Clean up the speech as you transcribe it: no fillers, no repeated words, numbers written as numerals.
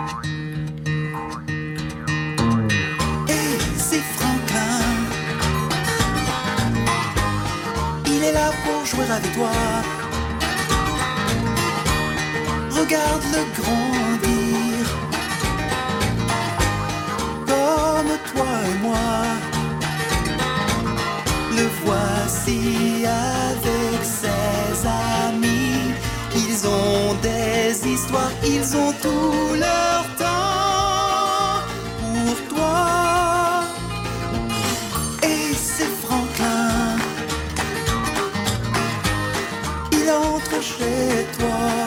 Et c'est Franklin, il est là pour jouer avec toi. Regarde-le grandir, comme toi et moi. Le voici avec ses amis. Ils ont des histoires, ils ont tout leur temps pour toi. Et c'est Franklin, il entre chez toi.